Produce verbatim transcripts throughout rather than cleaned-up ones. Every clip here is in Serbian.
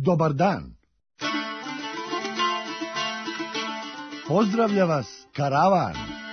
dobar dan. Pozdravlja vas karavan.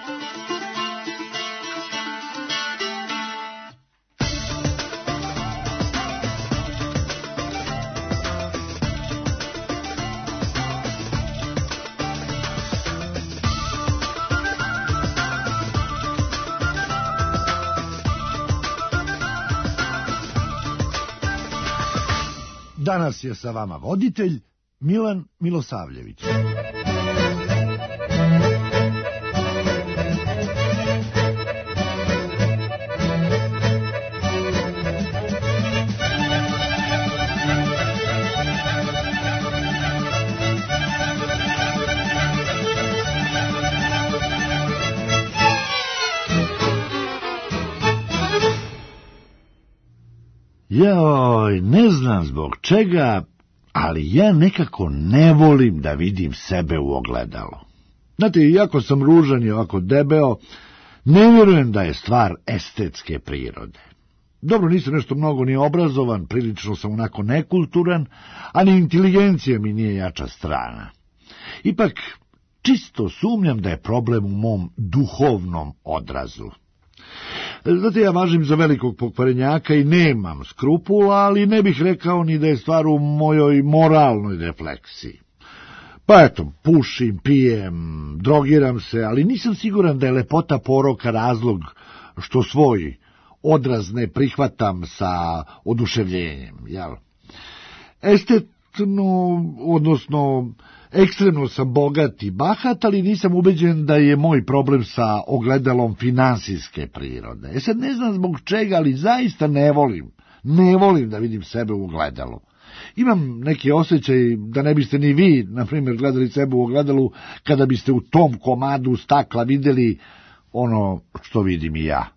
Danas je sa vama voditelj Milan Milosavljević. Joj, ne znam zbog čega, ali ja nekako ne volim da vidim sebe u ogledalo. Znate, iako sam ružan i ovako debeo, ne vjerujem da je stvar estetske prirode. Dobro, nisam nešto mnogo ni obrazovan, prilično sam onako nekulturan, a ni inteligencija mi nije jača strana. Ipak, čisto sumnjam da je problem u mom duhovnom odrazu. Znate, ja važim za velikog pokvarenjaka i nemam skrupula, ali ne bih rekao ni da je stvar u mojoj moralnoj refleksiji. Pa eto, pušim, pijem, drogiram se, ali nisam siguran da je lepota poroka razlog što svoj odraz ne prihvatam sa oduševljenjem, jel? Estetno, odnosno ekstremno sam bogat i bahat, ali nisam ubeđen da je moj problem sa ogledalom finansijske prirode. E sad ne znam zbog čega, ali zaista ne volim, ne volim da vidim sebe u ogledalu. Imam neki osjećaj da ne biste ni vi, na primjer, gledali sebe u ogledalu kada biste u tom komadu stakla vidjeli ono što vidim i ja.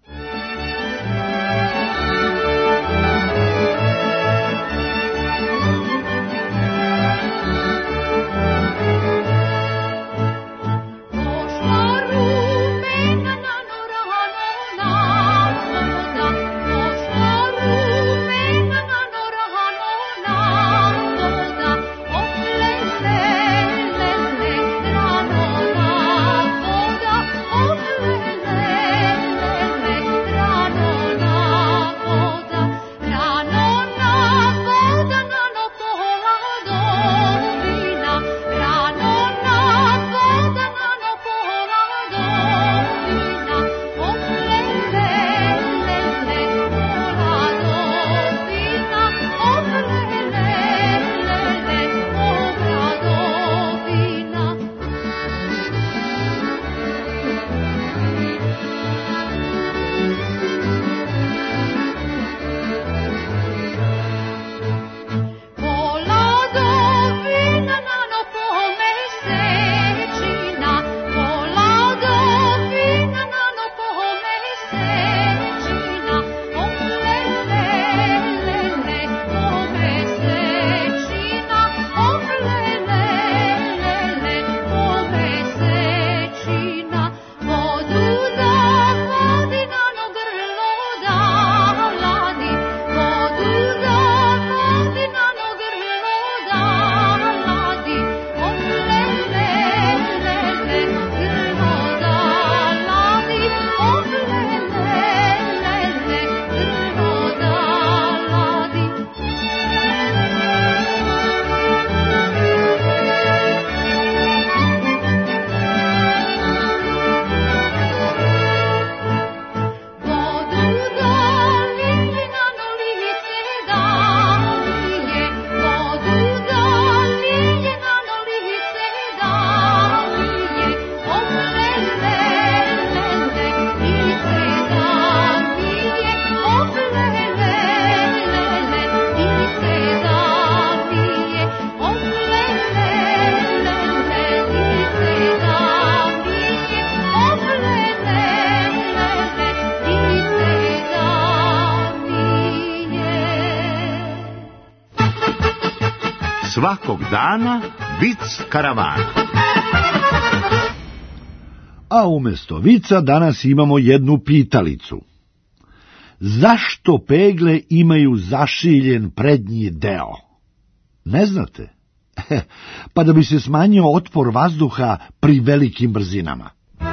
Svakog dana vic karavana. A umjesto vica danas imamo jednu pitalicu. Zašto pegle imaju zašiljen prednji deo? Ne znate? Pa da bi se smanjio otpor vazduha pri velikim brzinama.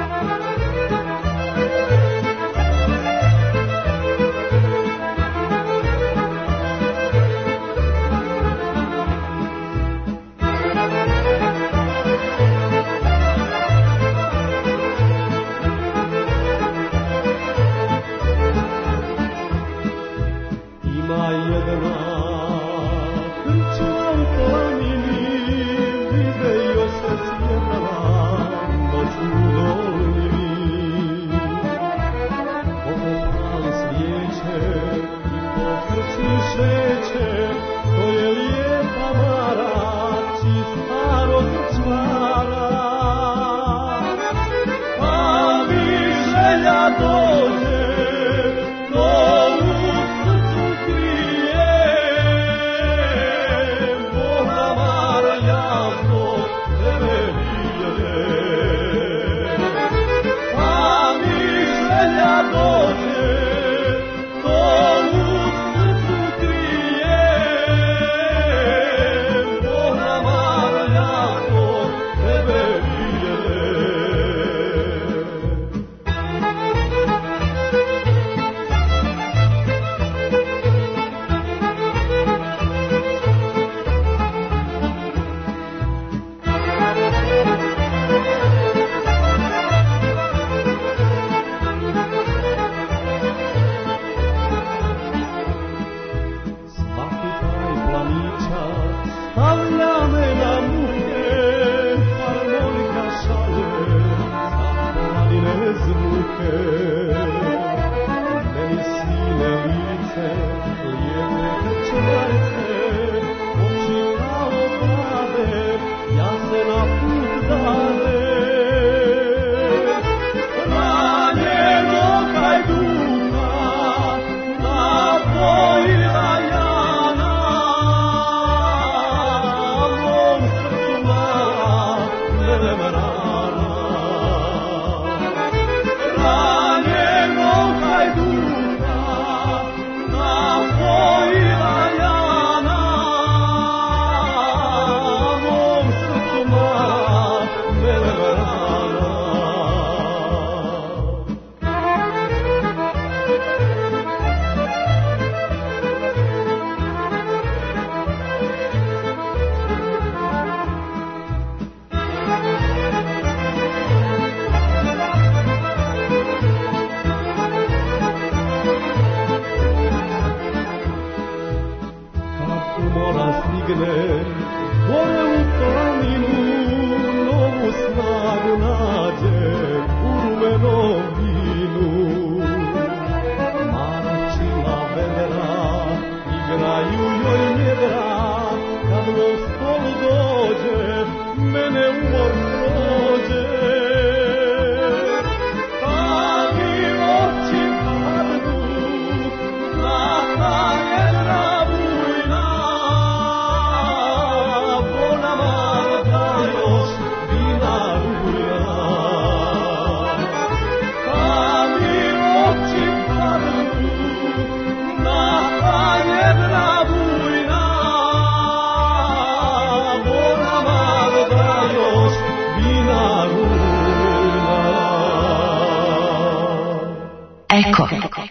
Eko.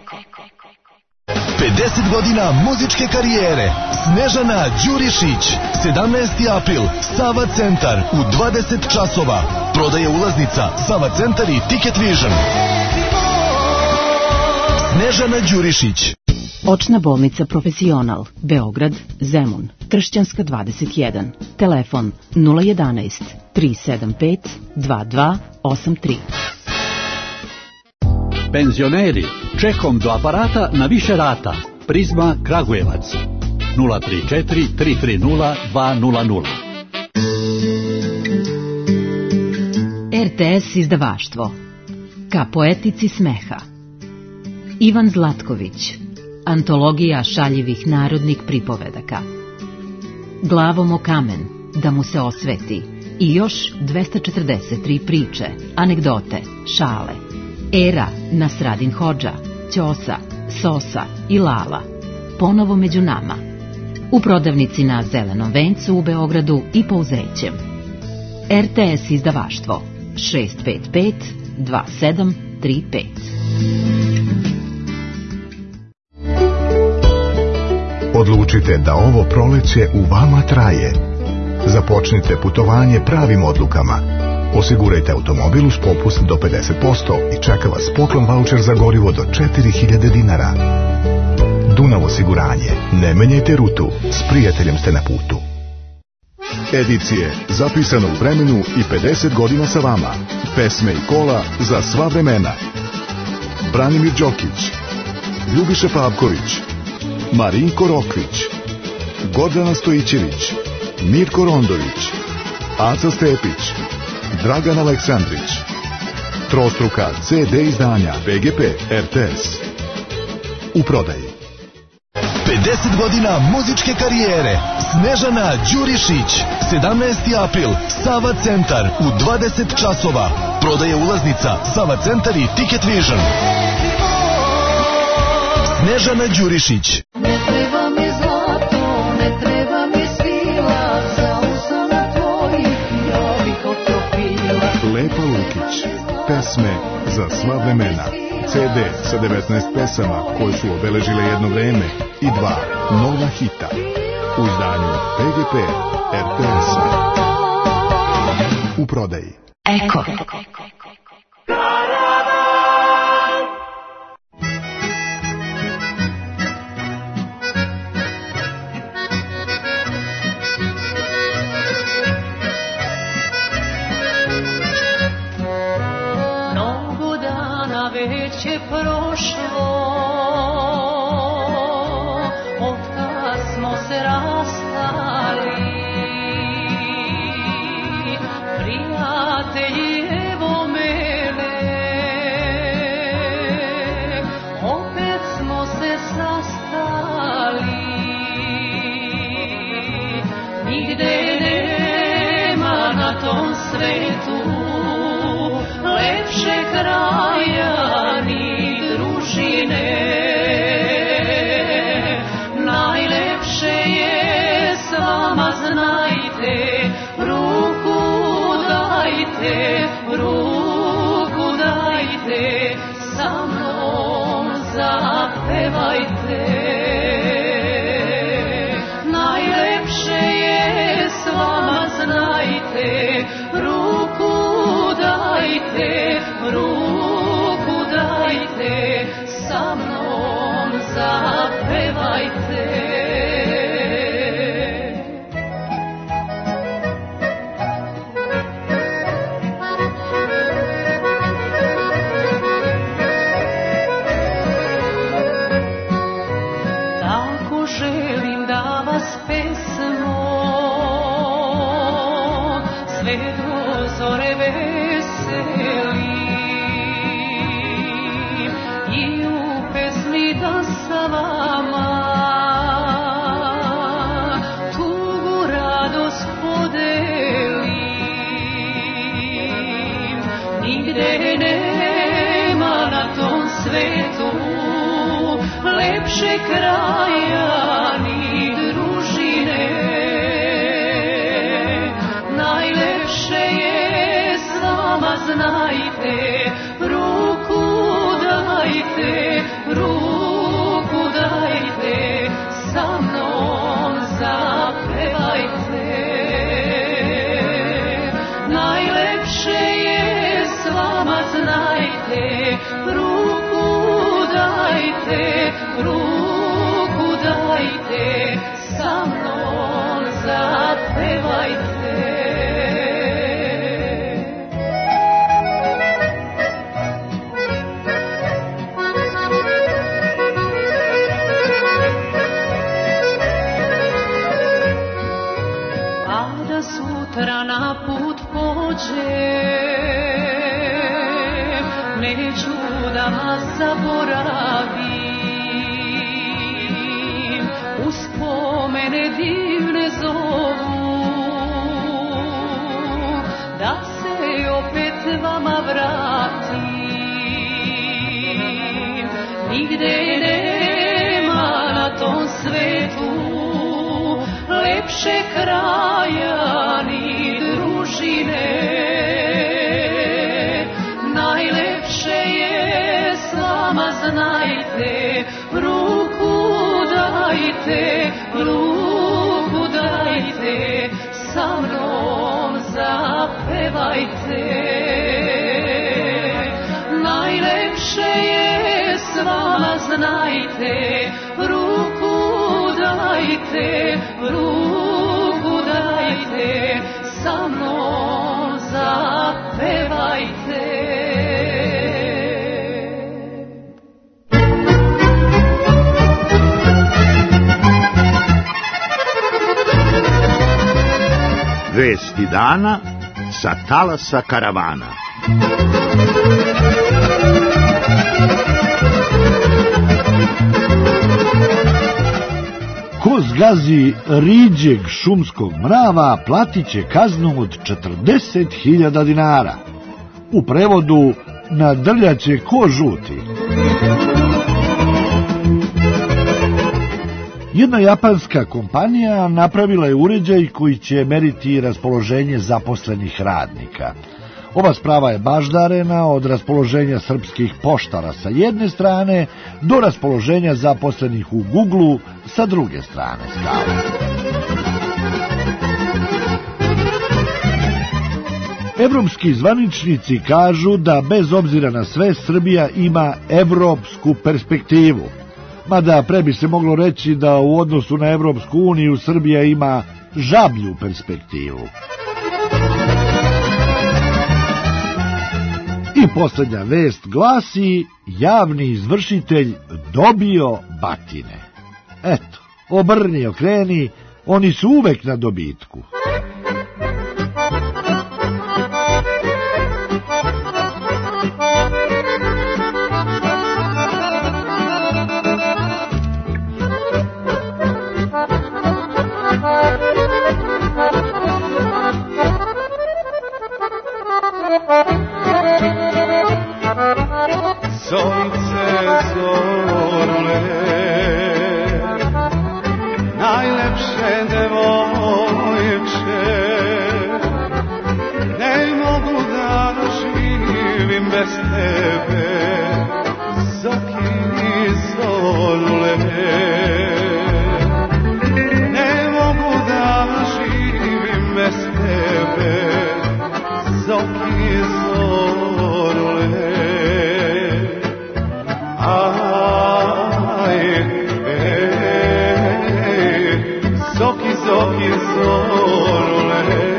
pedeset godina muzičke karijere. Snežana Đurišić. sedamnaesti april. Sava Centar u dvadeset časova. Prodaje ulaznica Sava Centar i Ticket Vision. Snežana Đurišić. Očna bolnica Profesional, Beograd, Zemun, Kršćanska dvadeset jedan. Telefon nula jedanaest tri sedam pet dva dva osam tri. Penzioneri, čekom do aparata na više rata. Prizma Kragujevac. nula tri četiri tri tri nula dva nula nula. R T S izdavaštvo. Ka poetici smeha. Ivan Zlatković. Antologija šaljivih narodnih pripovedaka. Glavom o kamen, da mu se osveti. I još dvesta četrdeset tri priče, anegdote, šale. Era, Nasradin Hodža, Ćosa, Sosa i Lala. Ponovo među nama. u prodavnici na Zelenom vencu u Beogradu i Pouzeće. R T S izdavaštvo šest pet pet dva sedam tri pet. Odlučite da ovo proleće u vama traje. Započnite putovanje pravim odlukama. Osigurajte automobil uz popust do pedeset posto i čeka vas poklon vaučer za gorivo do četiri hiljade dinara. Dunav osiguranje. Ne menjajte rutu. S prijateljem ste na putu. Edicije zapisano u vremenu i pedeset godina sa vama. Pesme i kola za sva vremena. Branimir Đokić, Ljubiša Pavković, Marinko Rokvić, Gordana Stojićević, Mirko Rondović, Aca Stepić, Dragan Aleksandrić. Trostruka C D izdanja P G P R T S. U prodaji. pedeset godina muzičke karijere. Snežana Đurišić. sedamnaesti april. Sava centar u dvadeset časova. Prodaje ulaznica Sava centar i Ticket Vision. Snežana Đurišić. Ne treba mi zlato, ne treba mi svila, za usana tvojih ja bih otopila. Lepa Lukić. Pesme za sva vremena. C D sa devetnaest pesama koje su obeležile jedno vreme i dva nova hita u izdanju P G P R T S. U prodaji. Eko. Već je prošlo, otkad smo se rastali, prijatelji evo mene, opet smo se sastali, nigde nema na tom svetu lepše kraja ni družine, najlepše je s vama, znajte, ruku dajte, ruku dajte, sa mnom zapevajte, najlepše je s vama, znajte, ruku dajte, ruku dajte, sa mnom zapevajte. Tako želim da vas pesmo sve do zore veseli i u pesmi da sa vama tugu radost podelim. Nigde nema na tom svetu lepše kraja ni družine, najlepše je s vama, znajte, ruku dajte, ruku dajte, sa mnom zapevajte, najlepše je s vama, znajte, ruku dajte, ruku dajte, sa mnom zapevajte. Sutra na put pođe, neću da vas zaboravim, uspomene divne zovu, da se opet vama vratim. Nigde nema na tom svetu najlepše kraja ni družine, najlepše je s vama, znajte, ruku dajte, ruku dajte, sa mnom zapevajte. Najlepše je s vama, znajte, ruku dajte, ruku dajte, sa mnom zapevajte. Vesti dana sa talasa karavana. Ko zgazi riđeg šumskog mrava, platit će kaznu od četrdeset hiljada dinara. U prevodu, nadrljaće ko žuti. Jedna japanska kompanija napravila je uređaj koji će meriti raspoloženje zaposlenih radnika. Ova sprava je baždarena od raspoloženja srpskih poštara sa jedne strane do raspoloženja zaposlenih u Google sa druge strane skale. Evropski zvaničnici kažu da bez obzira na sve Srbija ima evropsku perspektivu. Mada pre bi se moglo reći da u odnosu na Evropsku uniju Srbija ima žablju perspektivu. I posljednja vest glasi: javni izvršitelj dobio batine. Eto, obrni, okreni, oni su uvek na dobitku. Sonce zorule, najlepše devojče, ne mogu da živim bez tebe, zoki zorule, ne mogu da živim bez tebe, zoki zorule. Zoki, zoki, zorule,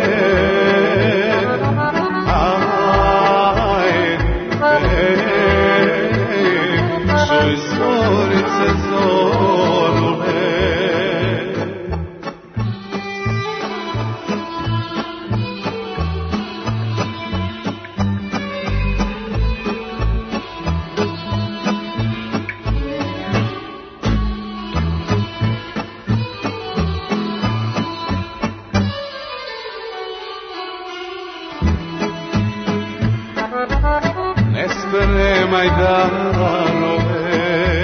aj, ej, čuj zorice zorule. Ne spremaj darove,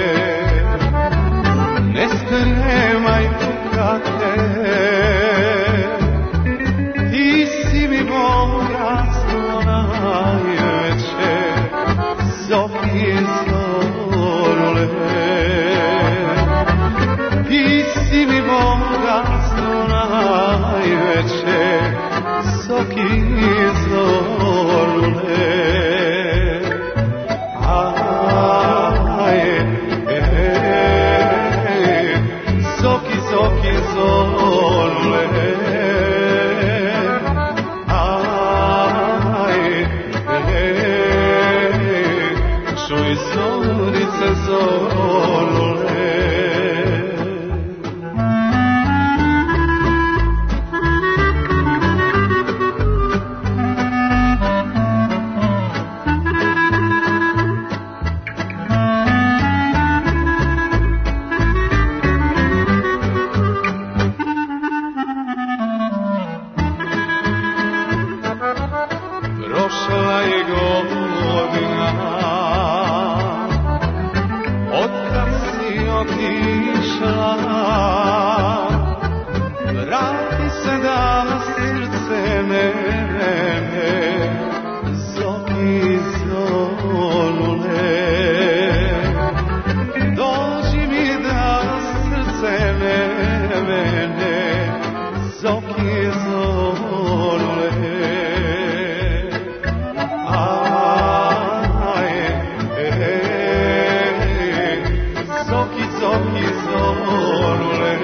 ne spremaj kate, ti si mi bogatstvo najveće, zoki zorule, ti si mi bogatstvo najveće, zoki zorule. Zoki, zoki, zorule, aj, ej, čuj zorice zorule. srce mene, zoki zolule. Dođi mi da srce mene, zoki zolule. Aj, ej, zoki, zoki zolule.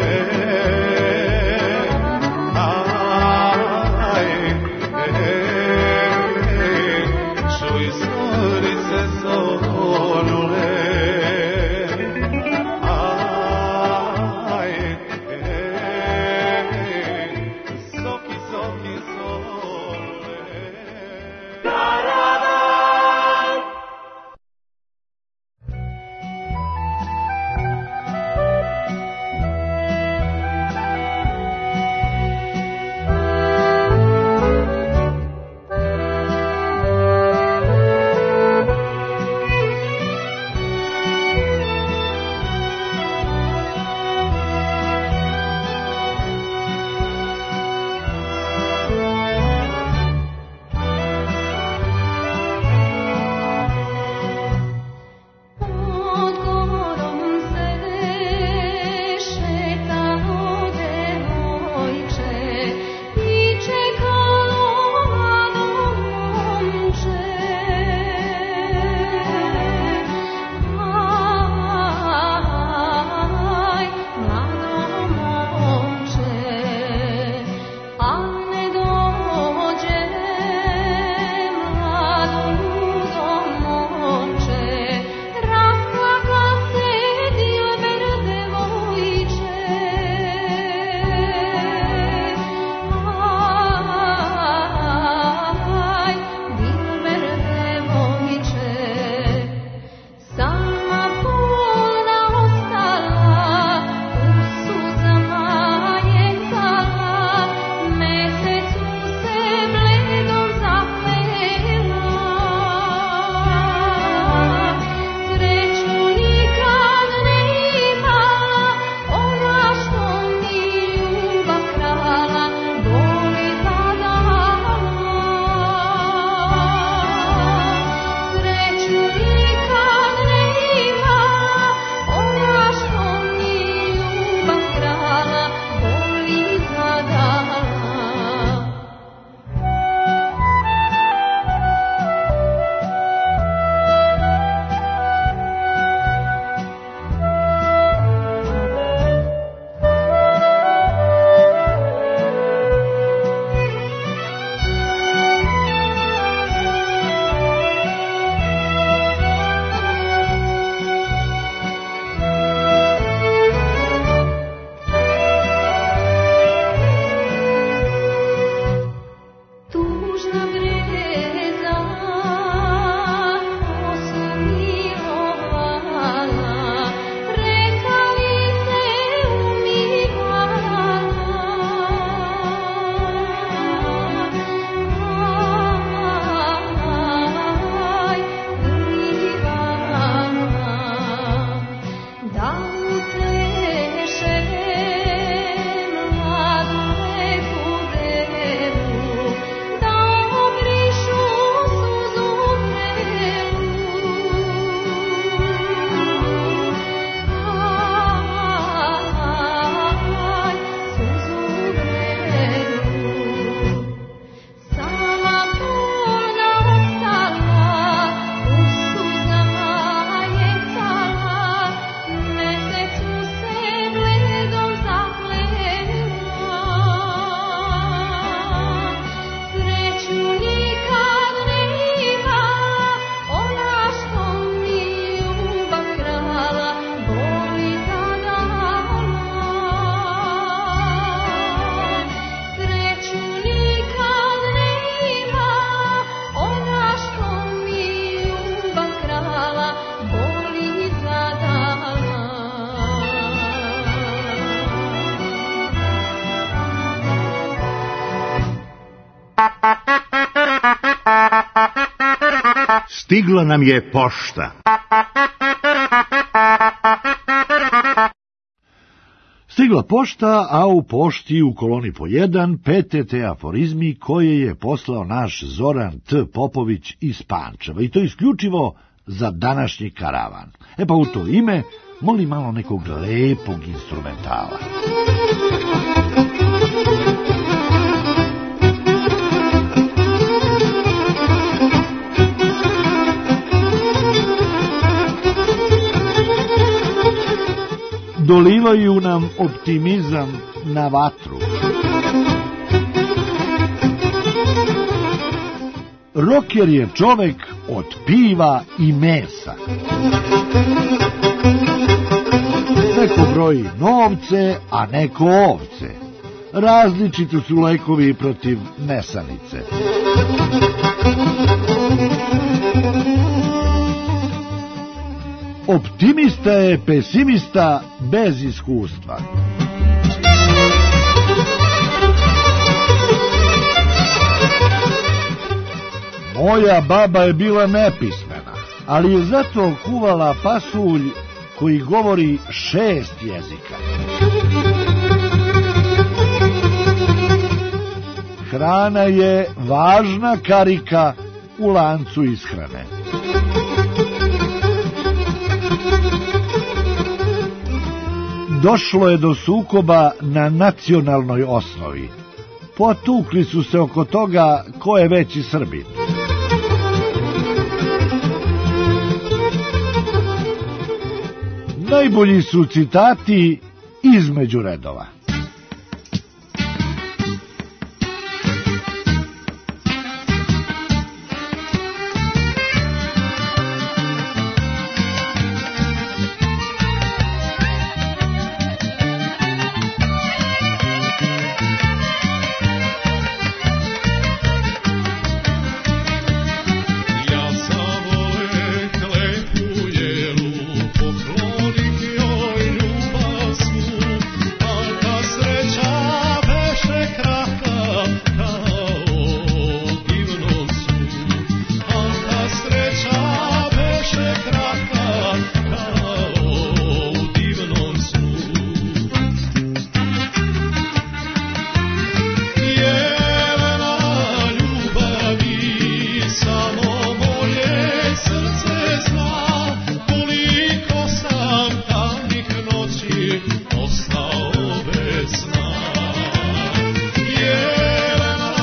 Stigla nam je pošta. Stigla Stigla pošta, a u pošti u koloni po jedan P T T aforizmi koje je poslao naš Zoran T. Popović iz Pančeva, i to isključivo za današnji karavan. E pa u to ime molim malo nekog lepog instrumentala. Dolivaju nam optimizam na vatru. Roker je čovek od piva i mesa. Neko broji novce, a neko ovce. Različito su lekovi protiv nesanice. Optimista je pesimista bez iskustva. Moja baba je bila nepismena, ali je zato kuvala pasulj koji govori šest jezika. Hrana je važna karika u lancu ishrane. Došlo je do sukoba na nacionalnoj osnovi. Potukli su se oko toga ko je veći Srbin. Najbolji su citati između redova. Ostao bez sna. Jelena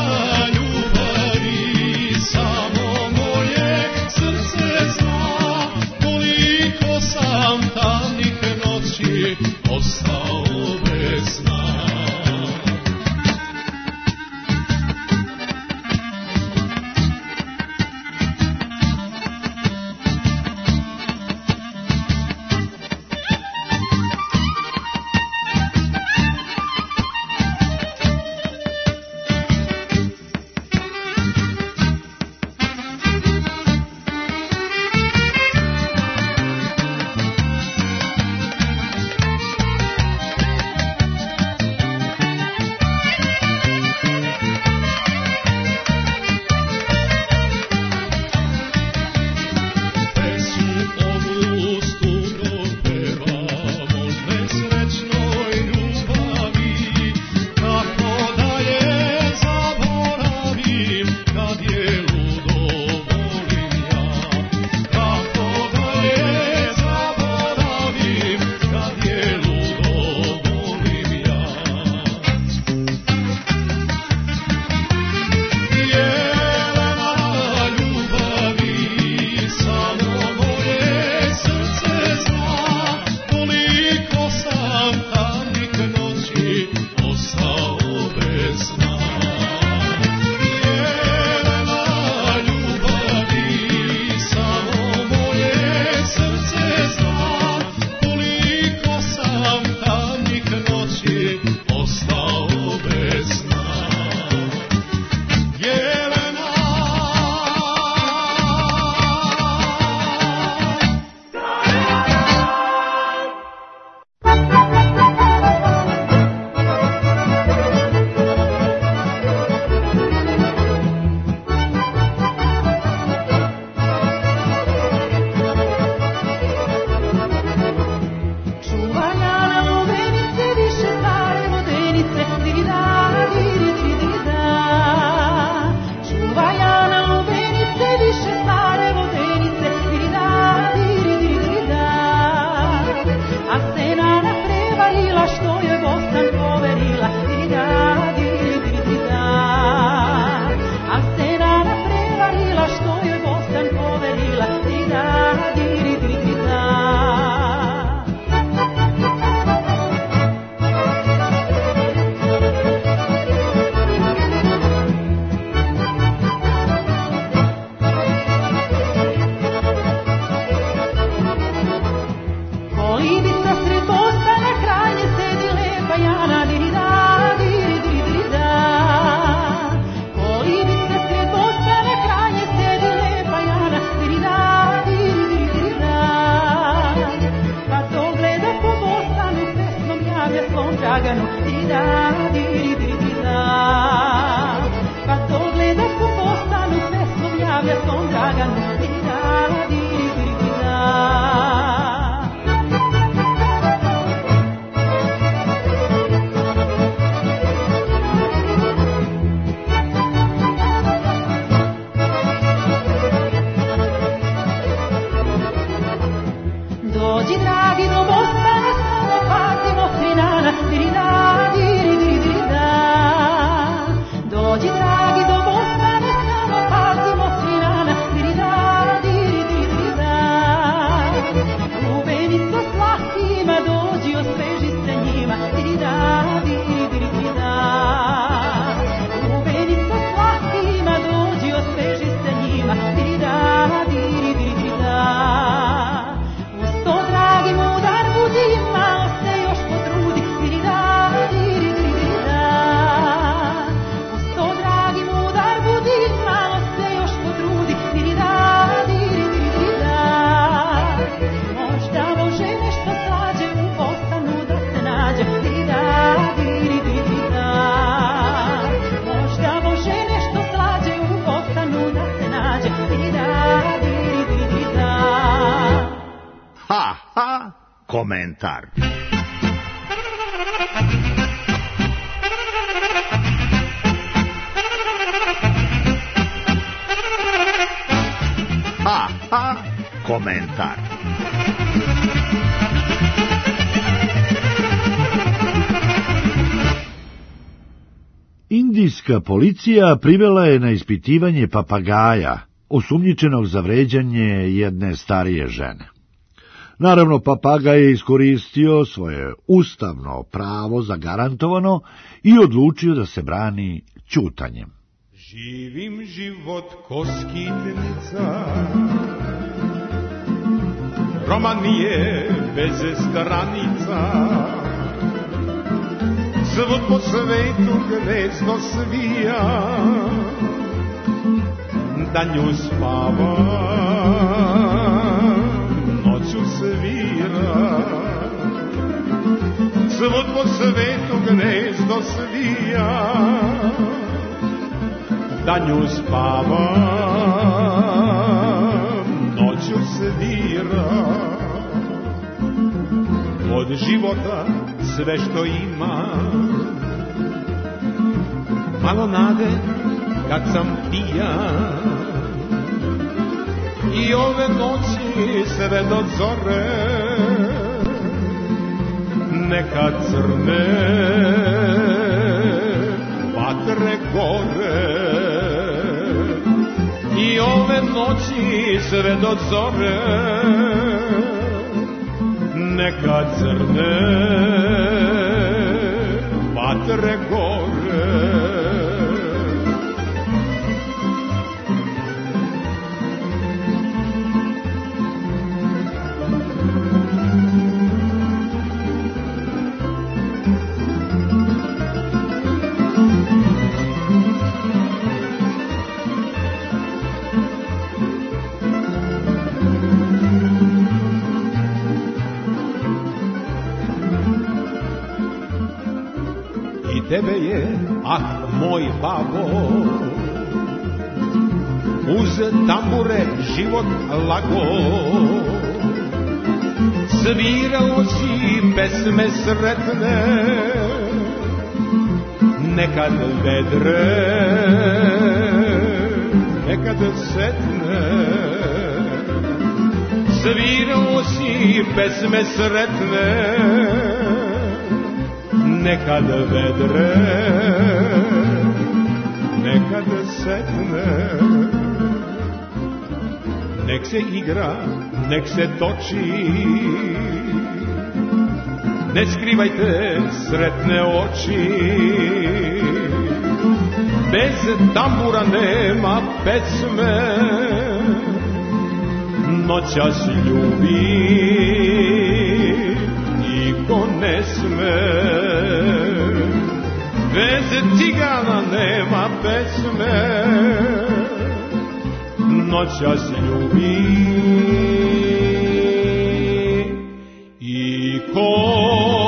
komentar. Ha, ha, komentar. Indijska policija privela je na ispitivanje papagaja, osumnjičenog za vređanje jedne starije žene. Naravno, papagaj je iskoristio svoje ustavno pravo zagarantovano i odlučio da se brani ćutanjem. Živim život ko skitnica, roman nije bez stranica, svud po svetu gnezdo svija, danju spava, noću svira. Svud po svetu gnezdo svija, danju spava, noću svira. Od života sve što ima, malo nade kad sam pijan, i ove noći sve do zore neka crne vatre gore. I ove noći sve do zore neka crne vatre gore. Tebe je, ah, moj babo, uz tambure život lago. Svirao si pesme sretne, nekad vedre, nekad setne. Svirao si pesme sretne, nekad vedre, nekad setne. Nek se igra, nek se toči, ne skrivajte sretne oči. Bez tambura nema pesme, noćas ljubi niko ne sme. Bez cigana nema pesme, noćas ljubi i ko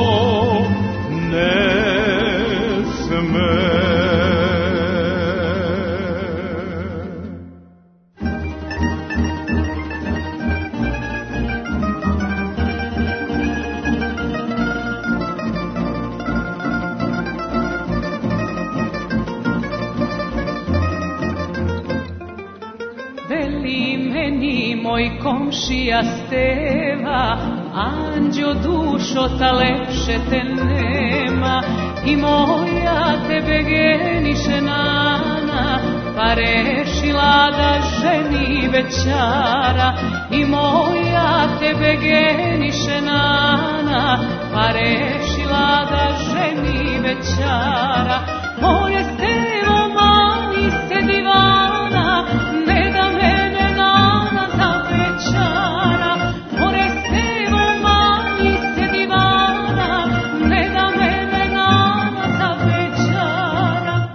ne sme. Moj komšija Steva, anđeo dušo, ta lepše te nema. I moja tebe geniše nana, pa rešila da ženi večara. I moja tebe geniše nana, pa rešila da ženi večara. Moje Stevo, mani se divana, ne da mene nana za večara. More Stevo, mani se divana, ne da mene nana za večara.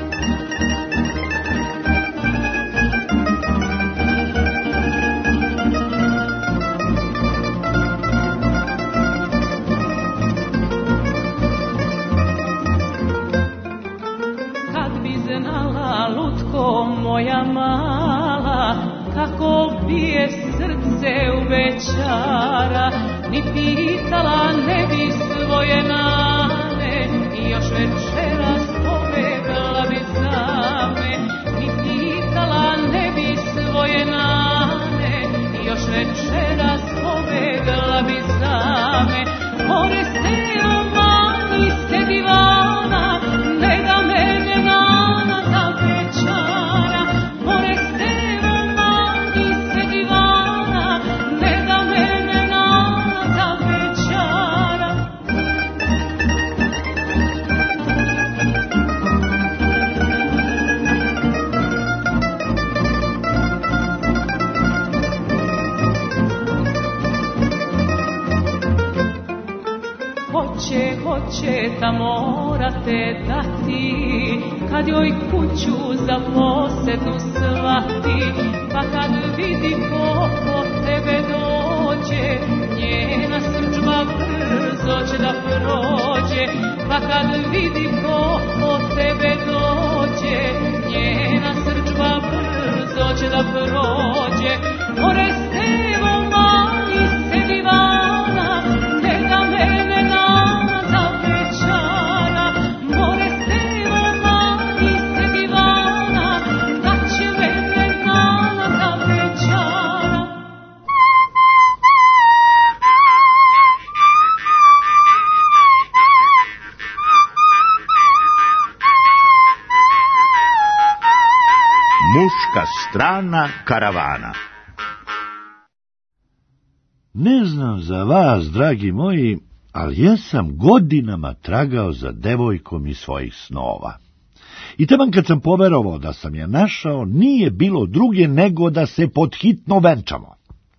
Kad bi znala, lutko moja mala, kako bije srce u večara, ni pitala ne bi svoje nane, i još večeras pobegla bi za me, ni pitala ne bi svoje nane, i još večeras pobegla bi za me. More se romani se divana, ne da mene nana da večara. More se romani se divana, ne da mene nana da večara. Hoće, hoće ta morate dati, kad joj kuću za posedu svati, pa kad vidi ko po tebe dođe, njena srdžba brzo će da prođe. Pa kad vidi ko po tebe dođe, njena srdžba brzo će da prođe. More stevo mali se divana, ne da mene nana da večara. More stevo mali se divana, da će mene nana da večara. Muška strana karavana. Ne znam za vas, dragi moji, ali ja sam godinama tragao za devojkom iz svojih snova. I taman kad sam poverovao da sam je našao, nije bilo druge nego da se podhitno venčamo.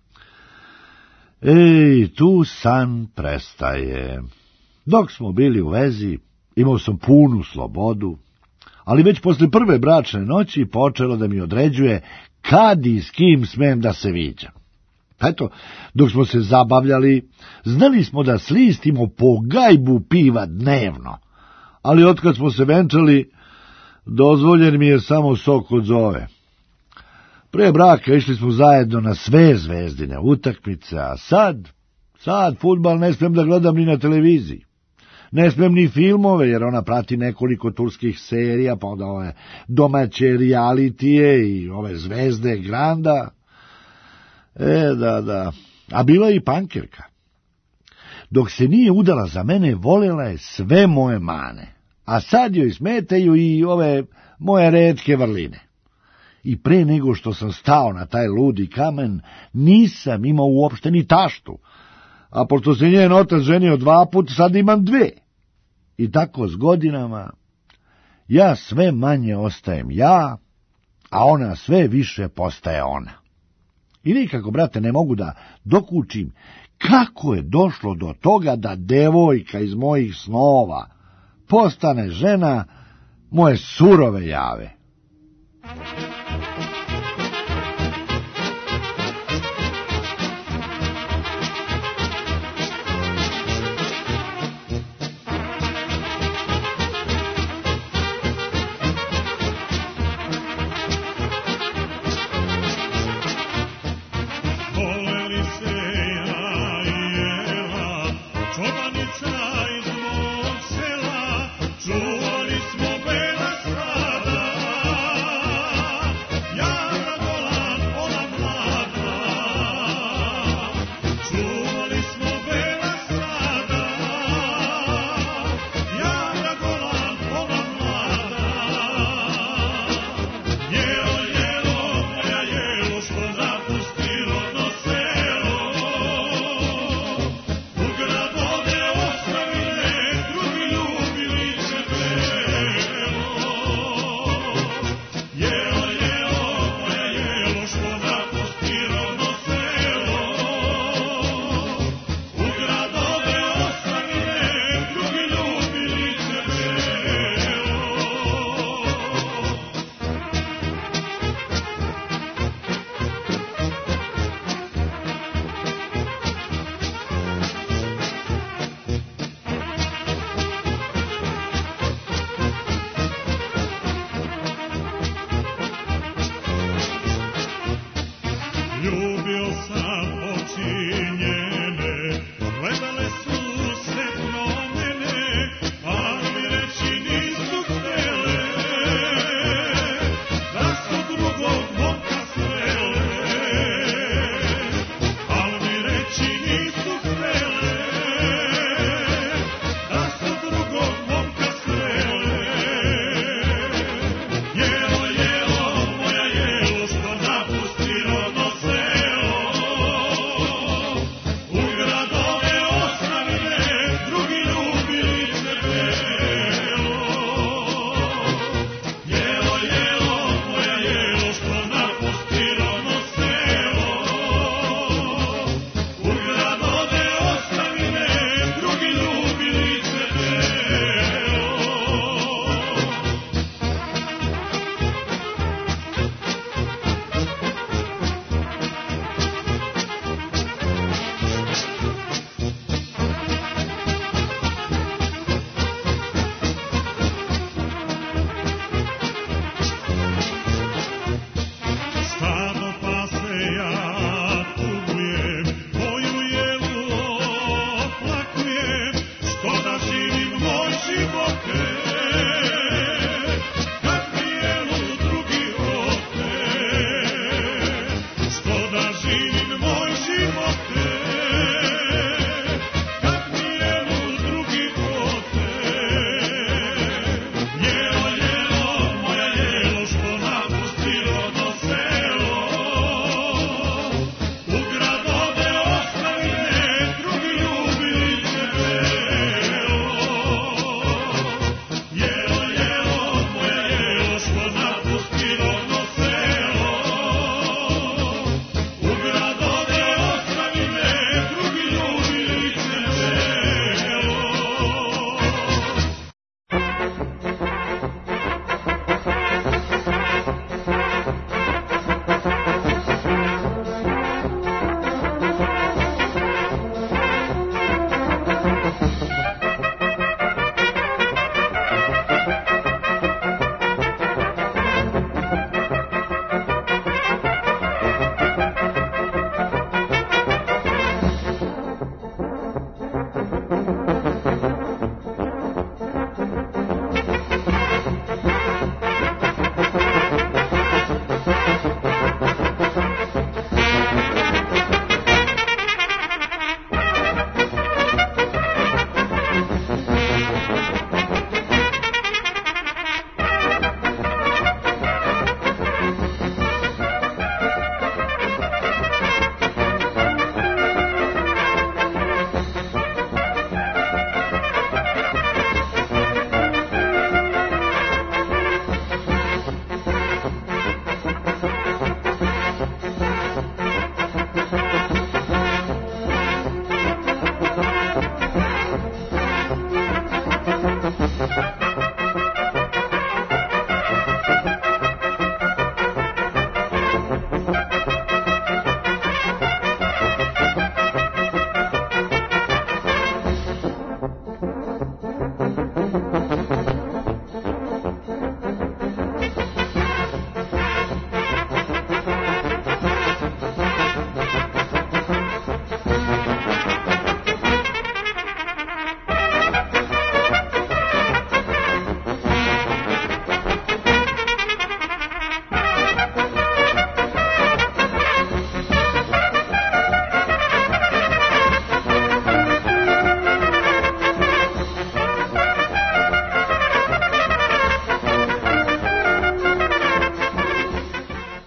Ej, tu san prestaje. Dok smo bili u vezi, imao sam punu slobodu, ali već posle prve bračne noći počelo da mi određuje kad i s kim smem da se viđam. Eto, dok smo se zabavljali, znali smo da slistimo po gajbu piva dnevno, ali otkad smo se venčali, dozvoljen mi je samo sok od zove. Pre braka išli smo zajedno na sve zvezdine utakmice, a sad, sad fudbal ne smem da gledam ni na televiziji. Ne smem ni filmove, jer ona prati nekoliko turskih serija, pa onda ove domaće realitije i ove zvezde Granda. E, da, da, a bila je i pankirka. Dok se nije udala za mene, voljela je sve moje mane, a sad joj smetaju i ove moje retke vrline. I pre nego što sam stao na taj ludi kamen, nisam imao uopšte ni taštu, a pošto se njen otac ženio dva put, sad imam dve. I tako s godinama, ja sve manje ostajem ja, a ona sve više postaje ona. I nikako, brate, ne mogu da dokučim kako je došlo do toga da devojka iz mojih snova postane žena moje surove jave. Čuvali smo bela stada.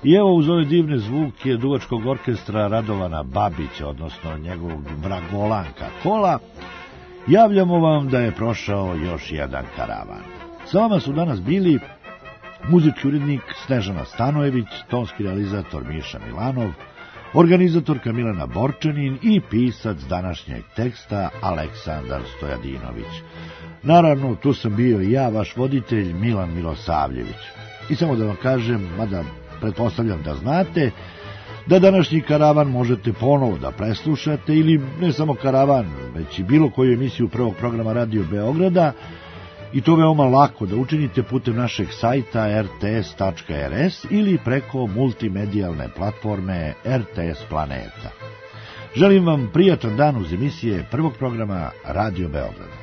I evo uz ove divne zvuke duvačkog orkestra Radovana Babića, odnosno njegovog vragolanka Kola, javljamo vam da je prošao još jedan karavan. Sa vama su danas bili muzički urednik Snežana Stanojević, tonski realizator Miša Milanov, organizatorka Milena Borčanin i pisac današnjeg teksta Aleksandar Stojadinović. Naravno, tu sam bio i ja, vaš voditelj Milan Milosavljević. I samo da vam kažem, mada pretpostavljam da znate, da današnji karavan možete ponovo da preslušate, ili ne samo karavan, već i bilo koju emisiju prvog programa Radio Beograda, i to veoma lako da učinite putem našeg sajta er te es tačka er es ili preko multimedijalne platforme er te es Planeta. Želim vam prijatan dan uz emisije prvog programa Radio Beograda.